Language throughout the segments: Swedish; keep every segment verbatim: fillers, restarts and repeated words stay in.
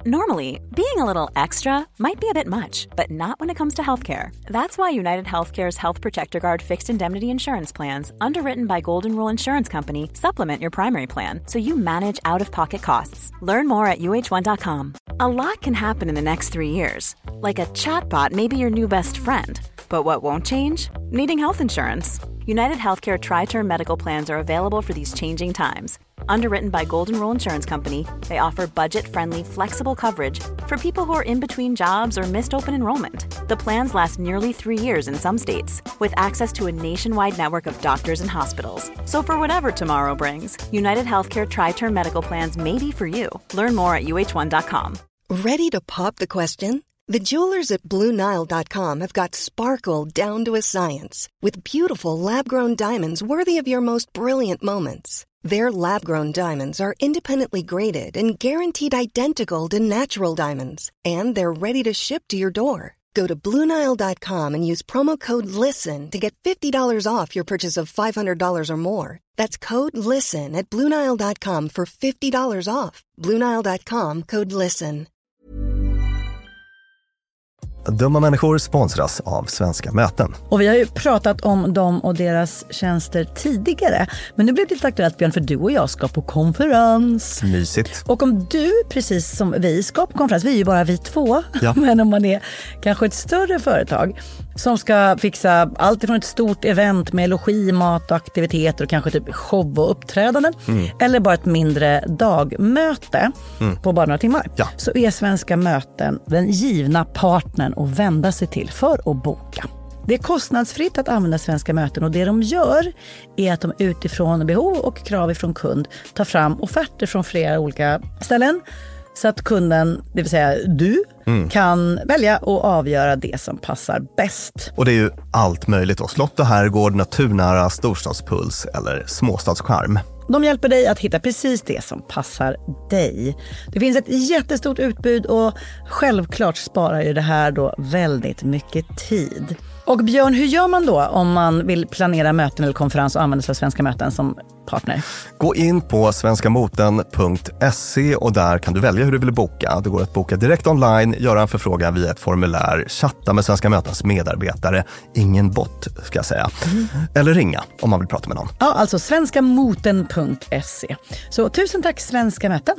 Normally, being a little extra might be a bit much, but not when it comes to healthcare. That's why United Healthcare's Health Protector Guard fixed indemnity insurance plans, underwritten by Golden Rule Insurance Company, supplement your primary plan so you manage out-of-pocket costs. Learn more at U H one dot com. A lot can happen in the next three years. Like a chatbot may be your new best friend. But what won't change? Needing health insurance. United Healthcare Tri-Term Medical Plans are available for these changing times. Underwritten by Golden Rule Insurance Company, they offer budget-friendly, flexible coverage for people who are in between jobs or missed open enrollment. The plans last nearly three years in some states, with access to a nationwide network of doctors and hospitals. So for whatever tomorrow brings, United Healthcare Tri-Term Medical Plans may be for you. Learn more at U H one dot com. Ready to pop the question? The jewelers at Blue Nile dot com have got sparkle down to a science with beautiful lab-grown diamonds worthy of your most brilliant moments. Their lab-grown diamonds are independently graded and guaranteed identical to natural diamonds, and they're ready to ship to your door. Go to Blue Nile dot com and use promo code LISTEN to get fifty dollars off your purchase of five hundred dollars or more. That's code LISTEN at Blue Nile dot com for fifty dollars off. Blue Nile dot com, code LISTEN. Dumma människor sponsras av Svenska Möten. Och vi har ju pratat om dem och deras tjänster tidigare. Men nu blir det lite aktuellt, Björn, för du och jag ska på konferens. Mysigt. Och om du, precis som vi, ska på konferens, vi är ju bara vi två. Ja. Men om man är kanske ett större företag som ska fixa allt ifrån ett stort event med logi, mat och aktiviteter och kanske typ show och uppträdanden. Mm. Eller bara ett mindre dagmöte mm. på bara några timmar. Ja. Så är Svenska Möten den givna partnern att vända sig till för att boka. Det är kostnadsfritt att använda Svenska Möten och det de gör är att de utifrån behov och krav ifrån kund tar fram offerter från flera olika ställen så att kunden, det vill säga du, mm. kan välja och avgöra det som passar bäst. Och det är ju allt möjligt då. Slott och herrgård, naturnära, storstadspuls eller småstadscharm. De hjälper dig att hitta precis det som passar dig. Det finns ett jättestort utbud och självklart sparar ju det här då väldigt mycket tid. Och Björn, hur gör man då om man vill planera möten eller konferens och använda sig av Svenska Möten som partner? Gå in på svenska moten punkt se och där kan du välja hur du vill boka. Det går att boka direkt online, göra en förfrågan via ett formulär, chatta med Svenska Mötens medarbetare, ingen bot ska jag säga, mm. eller ringa om man vill prata med någon. Ja, alltså svenska moten punkt se. Så tusen tack Svenska Möten.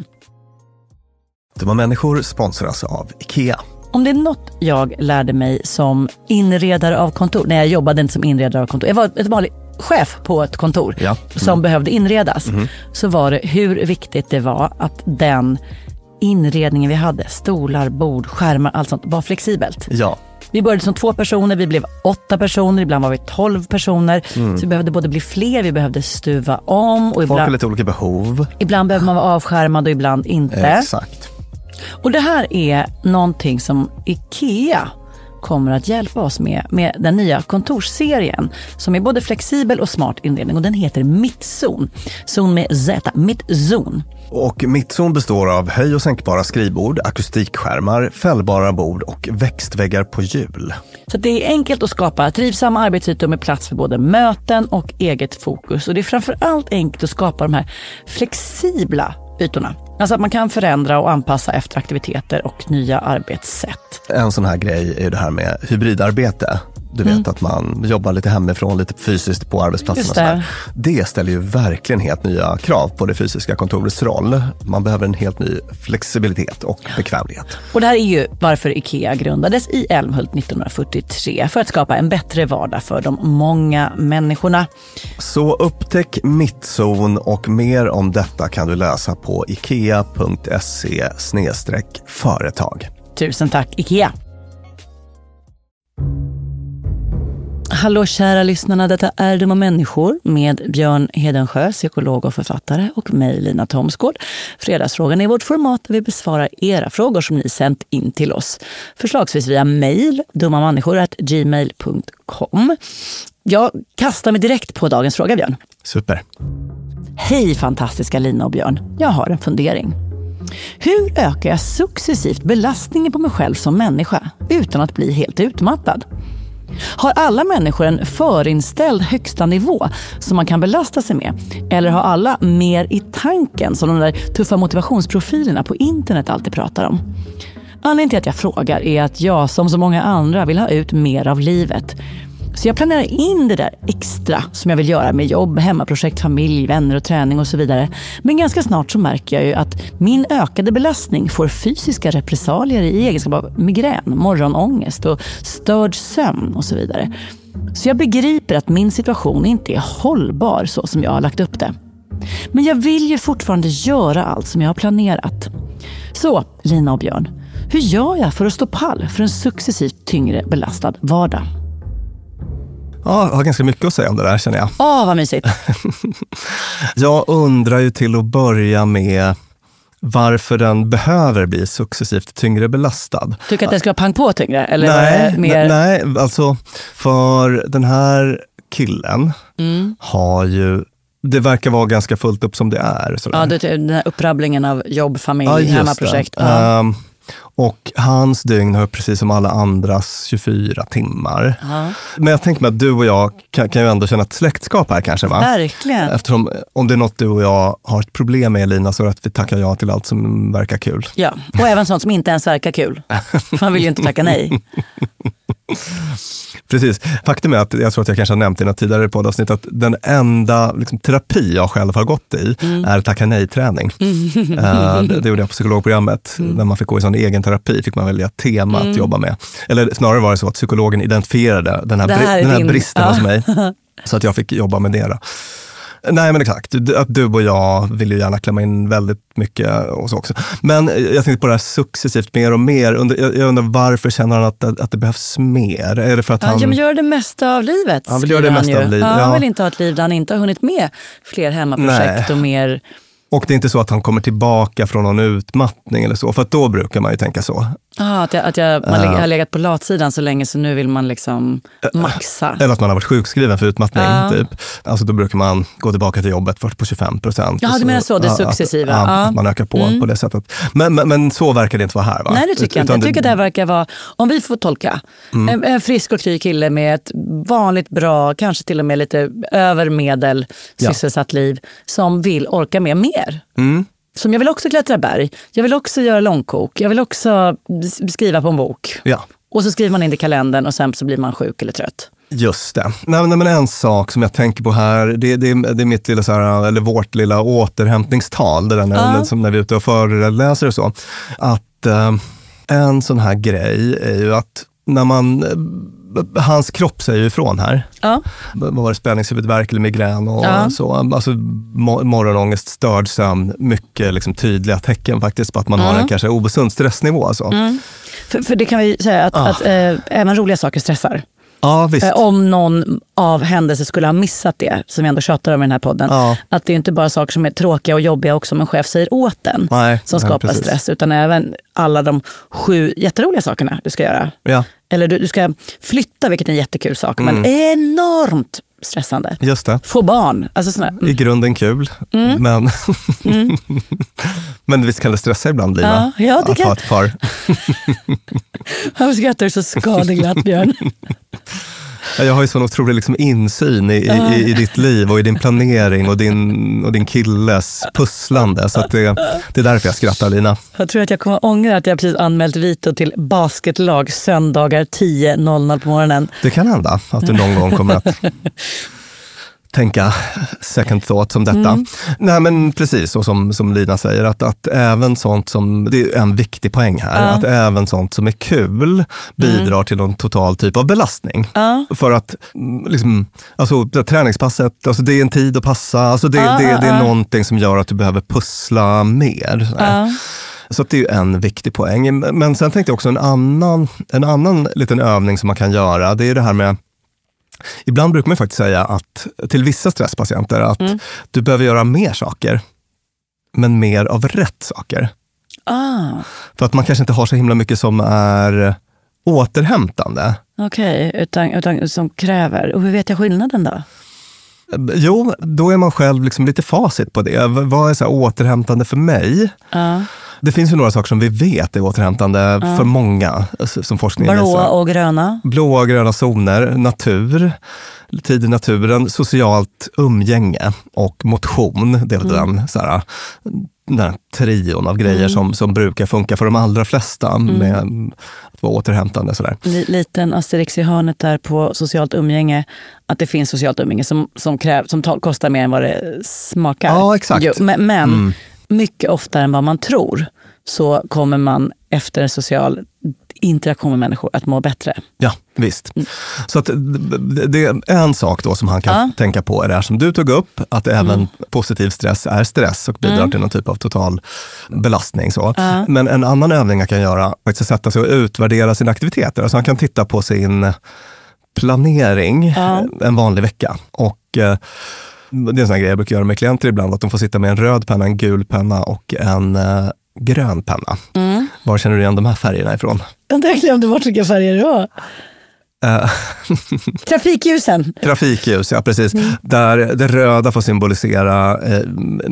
Dumma människor sponsras av IKEA. Om det är något jag lärde mig som inredare av kontor, när jag jobbade inte som inredare av kontor, jag var ett vanligt chef på ett kontor ja. mm. som behövde inredas, mm. så var det hur viktigt det var att den inredningen vi hade, stolar, bord, skärmar, allt sånt, var flexibelt. Ja. Vi började som två personer, vi blev åtta personer, ibland var vi tolv personer. Mm. Så vi behövde både bli fler, vi behövde stuva om. Och folk ibland, har lite olika behov. Ibland behöver man vara avskärmad och ibland inte. Exakt. Och det här är någonting som IKEA kommer att hjälpa oss med, med den nya kontorsserien som är både flexibel och smart inredning, och den heter Mittzon. Zon med Z, Mittzon. Och Mittzon består av höj- och sänkbara skrivbord, akustikskärmar, fällbara bord och växtväggar på hjul. Så det är enkelt att skapa trivsamma arbetsytor med plats för både möten och eget fokus. Och det är framförallt enkelt att skapa de här flexibla ytorna. Alltså att man kan förändra och anpassa efter aktiviteter och nya arbetssätt. En sån här grej är det här med hybridarbete. Du vet mm. att man jobbar lite hemifrån, lite fysiskt på arbetsplatsen och sådär. Det ställer ju verkligen helt nya krav på det fysiska kontorets roll. Man behöver en helt ny flexibilitet och bekvämlighet. Och det här är ju varför IKEA grundades i Älmhult nittonhundrafyrtiotre, för att skapa en bättre vardag för de många människorna. Så upptäck Mittzon och mer om detta kan du läsa på ikea punkt se slash företag. Tusen tack IKEA! Hallå kära lyssnarna, detta är Dumma människor med Björn Hedensjö, psykolog och författare, och mig, Lina Thomsgård. Fredagsfrågan är vårt format där vi besvarar era frågor som ni sänt in till oss. Förslagsvis via mejl, dummamänniskor at gmail punkt com. Jag kastar mig direkt på dagens fråga, Björn. Super. Hej fantastiska Lina och Björn, jag har en fundering. Hur ökar jag successivt belastningen på mig själv som människa utan att bli helt utmattad? Har alla människor en förinställd högsta nivå som man kan belasta sig med? Eller har alla mer i tanken som de där tuffa motivationsprofilerna på internet alltid pratar om? Anledningen till att jag frågar är att jag som så många andra vill ha ut mer av livet. Så jag planerar in det där extra som jag vill göra med jobb, hemmaprojekt, familj, vänner och träning och så vidare. Men ganska snart så märker jag ju att min ökade belastning får fysiska repressalier i egenskap av migrän, morgonångest och störd sömn och så vidare. Så jag begriper att min situation inte är hållbar så som jag har lagt upp det. Men jag vill ju fortfarande göra allt som jag har planerat. Så, Lina och Björn, hur gör jag för att stå pall för en successivt tyngre belastad vardag? Ja, jag har ganska mycket att säga om det där, känner jag. Åh, vad mysigt. Jag undrar ju till att börja med varför den behöver bli successivt tyngre belastad. Tycker att den ska vara pang på tyngre? Eller nej, mer... nej, alltså för den här killen mm. har ju, det verkar vara ganska fullt upp som det är. Sådär. Ja, det, den här upprabblingen av jobb, familj, ja, hemmaprojekt. Ja. Um, Och hans dygn har precis som alla andras tjugofyra timmar. Uh-huh. Men jag tänker mig att du och jag kan, kan ju ändå känna ett släktskap här kanske, va? Verkligen. Eftersom om det är något du och jag har ett problem med, Lina, så är det att vi tackar ja till allt som verkar kul. Ja, och även sånt som inte ens verkar kul. Man vill ju inte tacka nej. Precis. Faktum är att jag tror att jag kanske har nämnt i något tidigare poddavsnitt att den enda liksom, terapi jag själv har gått i mm. är tacka nej-träning. Mm. uh, det, det gjorde jag på psykologprogrammet. Mm. När man fick gå i sån egen terapi fick man välja tema mm. att jobba med. Eller snarare var det så att psykologen identifierade den här, bri- den här din... bristen ja. hos mig. Så att jag fick jobba med det då. Nej, men exakt. Att du och jag vill ju gärna klämma in väldigt mycket och så också. Men jag tänkte på det här successivt mer och mer. Jag undrar varför känner han att, att det behövs mer? Är det för att han... Han gör det mesta av livet. Han vill göra det mesta av livet. Ja, ja. Han vill inte ha ett liv där han inte har hunnit med fler hemmaprojekt Nej. och mer... Och det är inte så att han kommer tillbaka från någon utmattning eller så. För att då brukar man ju tänka så. Ja, att jag, att jag man uh. har legat på latsidan så länge så nu vill man liksom maxa. Eller att man har varit sjukskriven för utmattning. Uh. Typ. Alltså då brukar man gå tillbaka till jobbet först på tjugofem procent. Ja, du menar så, det är successiva. Att, uh. att man ökar på mm. på det sättet. Men, men, men så verkar det inte vara här, va? Nej, det tycker jag inte. Jag tycker att det här verkar vara, om vi får tolka, mm. en, en frisk och kry kille med ett vanligt bra, kanske till och med lite övermedel sysselsatt ja. liv som vill orka med mer. Mm. Som jag vill också klättra berg. Jag vill också göra långkok. Jag vill också skriva på en bok. Ja. Och så skriver man in i kalendern och sen så blir man sjuk eller trött. Just det. Nej, men en sak som jag tänker på här, det, det, det är mitt lilla, så här, eller vårt lilla återhämtningstal. Det där när, ja. som när vi är ute och föreläser och så. Att eh, en sån här grej är ju att när man... Hans kropp säger ju ifrån här. Ja. Vad var det? Spänningshuvudvärk eller migrän och ja. så. Alltså morgonångest, störd sömn. Mycket liksom, tydliga tecken faktiskt på att man mm. har en kanske obesund stressnivå. Alltså. Mm. För, för det kan vi säga att, ah. att äh, även roliga saker stressar. Ja, visst. Om någon av händelser skulle ha missat det, som vi ändå tjatar om i den här podden, ja. att det är inte bara saker som är tråkiga och jobbiga också, men chef säger åt den Nej, som skapar nej, stress, utan även alla de sju jätteroliga sakerna du ska göra. Ja. Eller du, du ska flytta, vilket är en jättekul sak, mm. men enormt stressande. Just det. Få barn. Alltså såna, mm. I grunden kul, mm. men mm. men visst kan det stressa ibland, Lina, ja, ja, det att kan. ha ett par. Han skrattar så skadeglatt, Björn. Jag har ju sån otrolig liksom insyn i, i, i ditt liv och i din planering och din, och din killes pusslande. Så att det, det är därför jag skrattar, Lina. Jag tror att jag kommer att ångra att jag precis anmält Vito till basketlag söndagar tio noll noll på morgonen. Det kan hända att du någon gång kommer att tänka second thought som detta. Mm. Nej, men precis, och som, som Lina säger, att, att även sånt som, det är en viktig poäng här, ja. att även sånt som är kul bidrar mm. till någon total typ av belastning. Ja. För att, liksom, alltså det träningspasset, alltså det är en tid att passa, alltså det, ja, det, det, det är ja. någonting som gör att du behöver pussla mer. Ja. Så det är ju en viktig poäng. Men sen tänkte jag också en annan, en annan liten övning som man kan göra, det är det här med, ibland brukar man faktiskt säga att till vissa stresspatienter att mm. du behöver göra mer saker, men mer av rätt saker. Ah. För att man kanske inte har så himla mycket som är återhämtande. Okej, okay, utan, utan som kräver. Och hur vet jag skillnaden då? Jo, då är man själv liksom lite facit på det. Vad är så här återhämtande för mig? Ah. Det finns ju några saker som vi vet är återhämtande ja. för många som forskningen visar. Blåa och gröna. Blåa och gröna zoner, natur, tid i naturen, socialt umgänge och motion. Det är väl mm. den, så här, den här trion av grejer mm. som, som brukar funka för de allra flesta mm. med att vara återhämtande. Sådär. Liten asterix i hörnet där på socialt umgänge. Att det finns socialt umgänge som, som, kräv, som ta, kostar mer än vad det smakar. Ja, exakt. Jo, men men mm. mycket oftare än vad man tror så kommer man efter en social interaktion med människor att må bättre. Ja, visst. Mm. Så att det, det är en sak då som han kan ja. tänka på är det här som du tog upp, att även mm. positiv stress är stress och bidrar mm. till någon typ av total belastning. Så. Ja. Men en annan övning han kan göra är att sätta sig och utvärdera sina aktiviteter. Alltså han kan titta på sin planering ja. en vanlig vecka och eh, det är en sån här grej jag brukar göra med klienter ibland, att de får sitta med en röd penna, en gul penna och en eh, grön penna. Mm. Var känner du igen de här färgerna ifrån? Jag glömde bort vilka färger det var. Uh, Trafikljusen. Trafikljus, ja precis. Mm. Där det röda får symbolisera eh,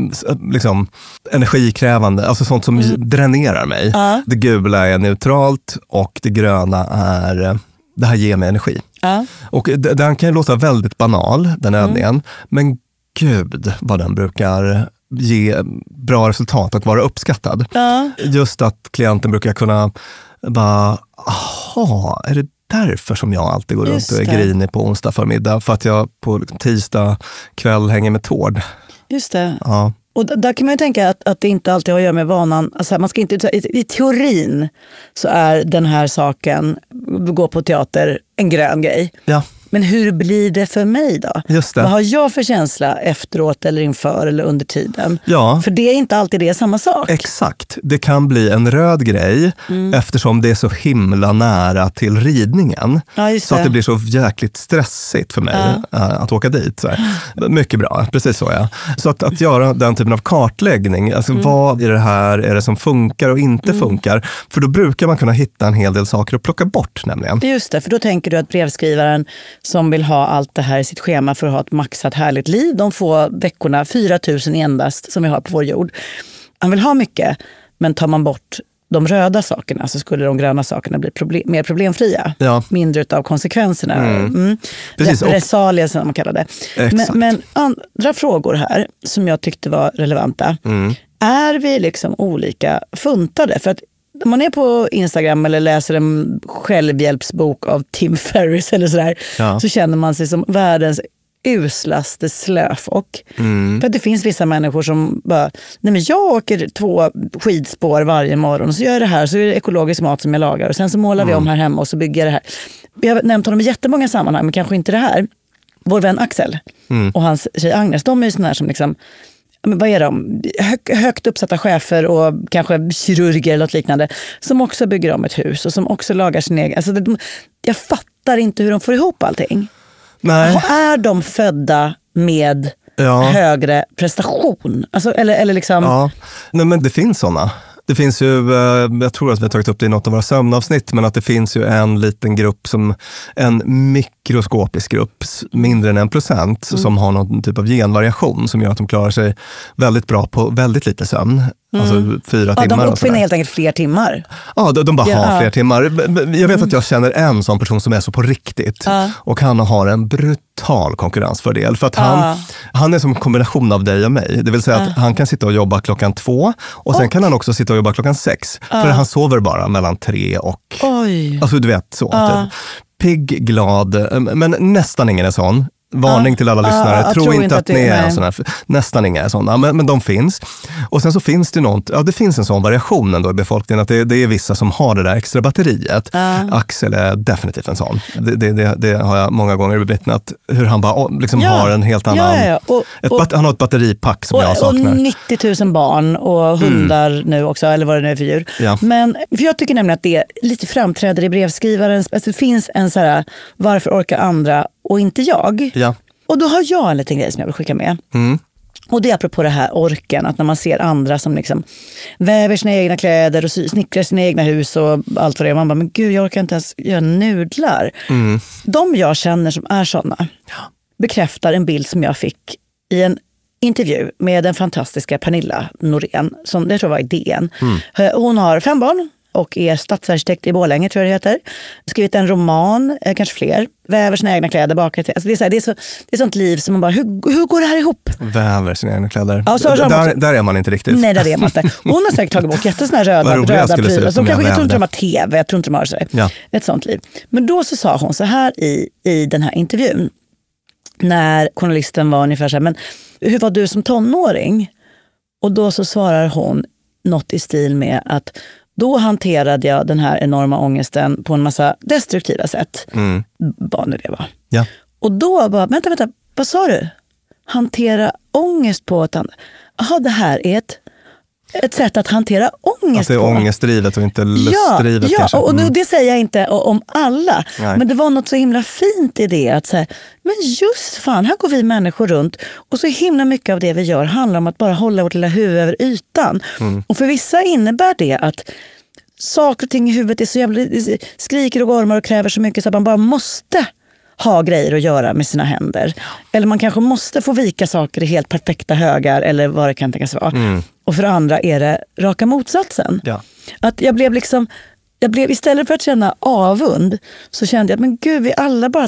liksom energikrävande, alltså sånt som mm. dränerar mig. Uh. Det gula är neutralt och det gröna är, det här ger mig energi. Uh. Och den kan ju låta väldigt banal, den övningen, mm. men gud vad den brukar ge bra resultat och vara uppskattad. Ja. Just att klienten brukar kunna bara, aha, är det därför som jag alltid går Just runt och är grinig på onsdag förmiddag? För att jag på tisdag kväll hänger med Tord. Just det. Ja. Och där kan man ju tänka att, att det inte alltid har att göra med vanan. Alltså man ska inte, i, I teorin så är den här saken, gå på teater, en grön grej. Ja. Men hur blir det för mig då? Just det. Vad har jag för känsla efteråt eller inför eller under tiden? Ja. För det är inte alltid det samma sak. Exakt. Det kan bli en röd grej mm. eftersom det är så himla nära till ridningen. Ja, så att det blir så jäkligt stressigt för mig ja. att åka dit. Så här. Mycket bra, precis så ja. Så att, att göra den typen av kartläggning, alltså mm. vad i det här är det som funkar och inte mm. funkar? För då brukar man kunna hitta en hel del saker att plocka bort nämligen. Just det, för då tänker du att brevskrivaren som vill ha allt det här i sitt schema för att ha ett maxat härligt liv. De får veckorna fyra tusen endast som vi har på vår jord. Han vill ha mycket, men tar man bort de röda sakerna så skulle de gröna sakerna bli problem, mer problemfria. Ja. Mindre av konsekvenserna. Mm. Mm. Precis. Repressalier som man kallar det. Men, men andra frågor här som jag tyckte var relevanta. Mm. Är vi liksom olika funtade? För att om man är på Instagram eller läser en självhjälpsbok av Tim Ferriss eller sådär, ja. så känner man sig som världens uslaste slöfock. Mm. För att det finns vissa människor som bara, nej men jag åker två skidspår varje morgon och så gör jag det här, så är det ekologisk mat som jag lagar och sen så målar mm. vi om här hemma och så bygger jag det här. Jag har nämnt honom i jättemånga sammanhang, men kanske inte det här. Vår vän Axel mm. och hans tjej Agnes, de är ju såna här som liksom, men vad är de? Hö- högt uppsatta chefer och kanske kirurger eller något liknande som också bygger om ett hus och som också lagar sin egen. Alltså det, jag fattar inte hur de får ihop allting. Nej. Och är de födda med ja. högre prestation? Alltså, eller, eller liksom... Ja, nej men det finns sådana. Det finns ju, jag tror att vi har tagit upp det i något av våra sömnavsnitt, men att det finns ju en liten grupp, som en mikroskopisk grupp, mindre än en procent, mm. som har någon typ av genvariation som gör att de klarar sig väldigt bra på väldigt lite sömn. Mm. Alltså fyra ja, timmar. De uppfinner helt enkelt fler timmar. Ja, de, de bara ja. har fler timmar. Jag vet mm. att jag känner en sån person som är så på riktigt. Ja. Och han har en brutal konkurrensfördel. För att han, ja. han är som en kombination av dig och mig. Det vill säga ja. att han kan sitta och jobba klockan två. Och sen och. kan han också sitta och jobba klockan sex. Ja. För han sover bara mellan tre och... Oj. Alltså du vet så. Ja. Typ. Pigg, glad, men nästan ingen är sån. Varning ah, till alla ah, lyssnare, tro inte att, att ni är en sån här, nästan inga är sådana, men, men de finns. Och sen så finns det något, ja det finns en sån variation ändå i befolkningen, att det, det är vissa som har det där extra batteriet. Ah. Axel är definitivt en sån. Det, det, det, det har jag många gånger bevittnat, hur han bara liksom ja. har en helt annan, ja, ja, ja. Och, ett, och, han har ett batteripack som och, jag saknar. Och nittio tusen barn och hundar mm. nu också, eller vad det nu är för djur. Ja. Men för jag tycker nämligen att det lite framträder i brevskrivaren, alltså det finns en så här, varför orkar andra och inte jag. Ja. Och då har jag en liten grej som jag vill skicka med. Mm. Och det är apropå det här orken, att när man ser andra som liksom väver sina egna kläder och snickrar sina egna hus och allt vad det är. Man bara, men gud, jag orkar inte ens göra nudlar. Mm. De jag känner som är sådana bekräftar en bild som jag fick i en intervju med den fantastiska Pernilla Norén, som det tror jag var i D N. Mm. Hon har fem barn och är stadsarkitekt i Borlänge, tror jag det heter. Skrivit en roman, kanske fler. Väver sina egna kläder bakåt. Alltså det är så här, det är så det är sånt liv som man bara, hur, hur går det här ihop? Väver sina egna kläder. Ja, så, där, så, där, där är man inte riktigt. Nej, där är man inte. Hon har säkert tagit bort jättesnära röda, röda prylar. Som kanske, jag tror inte de har tv, jag tror inte de har så. Ja. Ett sånt liv. Men då så sa hon så här i, i den här intervjun. När journalisten var ungefär så här, men hur var du som tonåring? Och då så svarar hon något i stil med att då hanterade jag den här enorma ångesten på en massa destruktiva sätt. Mm. Vad nu det var. Ja. Och då bara, vänta, vänta, vad sa du? Hantera ångest på ett annat. Jaha, det här är ett, ett sätt att hantera ångest på. Att det är ångestdrivet och inte lustdrivet ja, kanske. Ja, och mm. det säger jag inte om alla. Nej. Men det var något så himla fint i det. Att säga, men just fan, här går vi människor runt. Och så himla mycket av det vi gör handlar om att bara hålla vårt lilla huvud över ytan. Mm. Och för vissa innebär det att saker och ting i huvudet är så jävla, skriker och gormar och kräver så mycket så att man bara måste ha grejer att göra med sina händer. Eller man kanske måste få vika saker i helt perfekta högar eller vad det kan tänkas vara. Mm. Och för andra är det raka motsatsen. Ja. Att jag blev liksom, jag blev istället för att känna avund så kände jag att men gud, vi alla bara,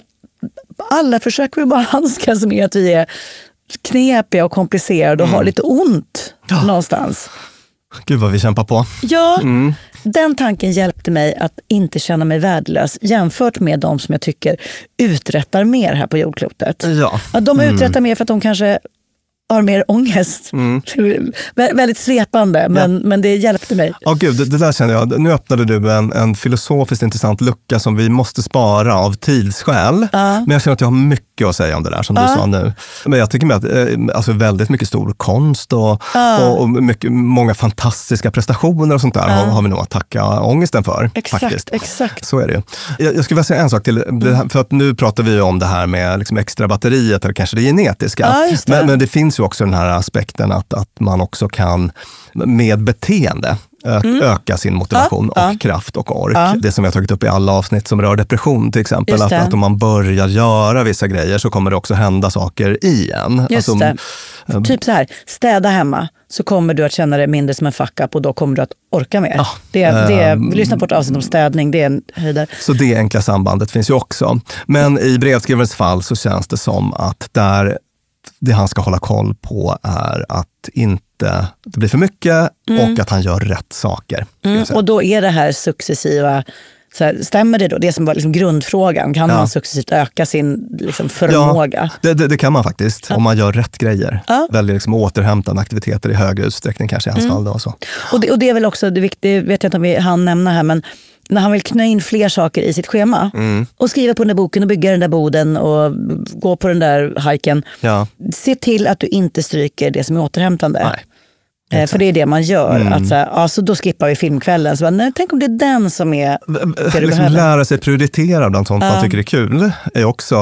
alla försöker vi bara handskas med att vi är knepiga och komplicerade och mm. har lite ont ja. någonstans. Gud vad vi kämpar på. Ja, mm. den tanken hjälpte mig att inte känna mig värdelös jämfört med de som jag tycker uträttar mer här på jordklotet. Ja. Att de mm. uträttar mer för att de kanske har mer ångest. Mm. Vä- väldigt svepande, men, ja. men det hjälpte mig. Ja, gud, det, det där kände jag. Nu öppnade du en, en filosofiskt intressant lucka som vi måste spara av tidsskäl. Ja. Men jag känner att jag har mycket att säga om det där som ja. du sa nu. Men jag tycker med att alltså väldigt mycket stor konst och, ja. och, och mycket, många fantastiska prestationer och sånt där ja. har, har vi nog att tacka ångesten för. Exakt, faktiskt. exakt. Så är det ju. Jag, jag skulle vilja säga en sak till, mm. för att nu pratar vi om det här med liksom extra batteriet eller kanske det genetiska. Ja, just det. Men, men det finns ju också den här aspekten att, att man också kan med beteende ö- mm. öka sin motivation ja, och ja. kraft och ork. Ja. Det som vi har tagit upp i alla avsnitt som rör depression till exempel. Att, att om man börjar göra vissa grejer så kommer det också hända saker igen. Just alltså, det. Um, typ så här, städa hemma så kommer du att känna dig mindre som en fuck up och då kommer du att orka mer. Ja, det, det, um, vi lyssnar på ett avsnitt om städning, det är en höjdare. Så det enkla sambandet finns ju också. Men i brevskrivarens fall så känns det som att där det han ska hålla koll på är att inte det blir för mycket mm. och att han gör rätt saker. Mm. Och då är det här successiva, så här, stämmer det då? Det som var liksom grundfrågan, kan ja. man successivt öka sin liksom, förmåga? Ja, det, det, det kan man faktiskt, ja. om man gör rätt grejer. Ja. Väljer liksom återhämtande aktiviteter i högre utsträckning kanske i hans mm. fall. Då och, så. Och, det, och det är väl också, det viktiga, vet jag inte om vi hann nämna här, men när han vill knö in fler saker i sitt schema mm. och skriva på den där boken och bygga den där boden och gå på den där hajken. Ja. Se till att du inte stryker det som är återhämtande. Nej. Eh, för det är det man gör. Mm. Att så här, ja, så då skippar vi filmkvällen. Så bara, nej, tänk om det är den som är det du liksom lära sig prioritera bland sånt uh. man tycker är kul. Är också,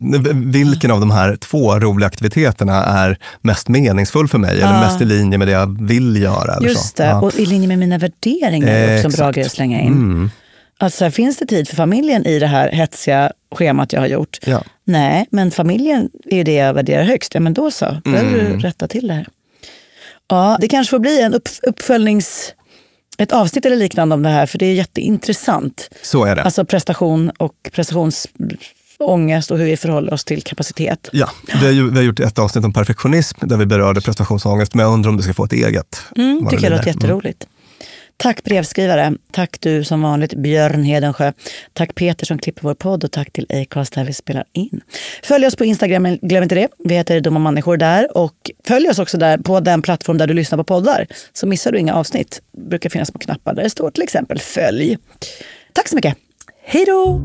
vilken av de här två roliga aktiviteterna är mest meningsfull för mig? Uh. Eller mest i linje med det jag vill göra? Eller Just så. det, Ja. och i linje med mina värderingar är också en bra grej att slänga in. Mm. Alltså, finns det tid för familjen i det här hetsiga schemat jag har gjort? Ja. Nej, men familjen är ju det jag värderar högst. Ja, men då så, då mm. du rätta till det här. Ja, det kanske får bli en upp, uppföljnings... ett avsnitt eller liknande om det här, för det är jätteintressant. Så är det. Alltså prestation och prestationsångest och hur vi förhåller oss till kapacitet. Ja, vi har, ju, vi har gjort ett avsnitt om perfektionism där vi berörde prestationsångest, men jag undrar om du ska få ett eget. Mm, tycker jag låter jätteroligt. Mm. Tack brevskrivare, tack du som vanligt Björn Hedensjö, tack Peter som klipper vår podd och tack till Acast där vi spelar in. Följ oss på Instagram, glöm inte det, vi heter Dumma Människor där, och följ oss också där på den plattform där du lyssnar på poddar, så missar du inga avsnitt. Det brukar finnas på knappar där det står till exempel följ. Tack så mycket, hej då!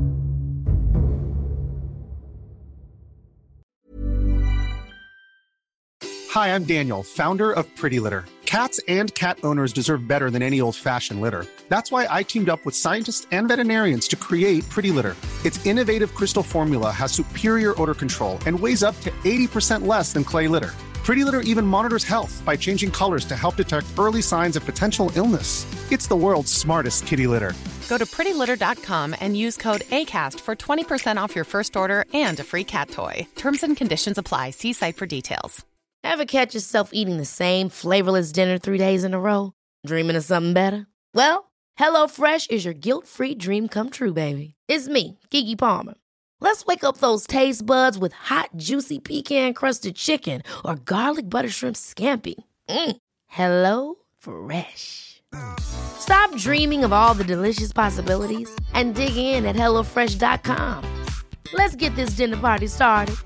Hi, I'm Daniel, founder of Pretty Litter. Cats and cat owners deserve better than any old-fashioned litter. That's why I teamed up with scientists and veterinarians to create Pretty Litter. Its innovative crystal formula has superior odor control and weighs up to eighty percent less than clay litter. Pretty Litter even monitors health by changing colors to help detect early signs of potential illness. It's the world's smartest kitty litter. Go to pretty litter dot com and use code ACAST for twenty percent off your first order and a free cat toy. Terms and conditions apply. See site for details. Ever catch yourself eating the same flavorless dinner three days in a row? Dreaming of something better? Well, HelloFresh is your guilt-free dream come true, baby. It's me, Keke Palmer. Let's wake up those taste buds with hot, juicy pecan-crusted chicken or garlic butter shrimp scampi. Mm. Hello Fresh. Stop dreaming of all the delicious possibilities and dig in at hello fresh dot com. Let's get this dinner party started.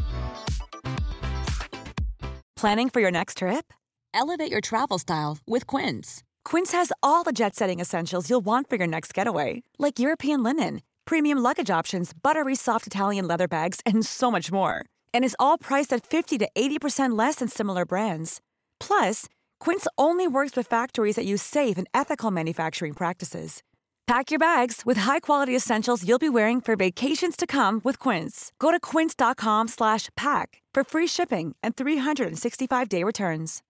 Planning for your next trip? Elevate your travel style with Quince. Quince has all the jet-setting essentials you'll want for your next getaway, like European linen, premium luggage options, buttery soft Italian leather bags, and so much more. And is all priced at fifty to eighty percent less than similar brands. Plus, Quince only works with factories that use safe and ethical manufacturing practices. Pack your bags with high-quality essentials you'll be wearing for vacations to come with Quince. Go to quince dot com slash pack for free shipping and three sixty-five day returns.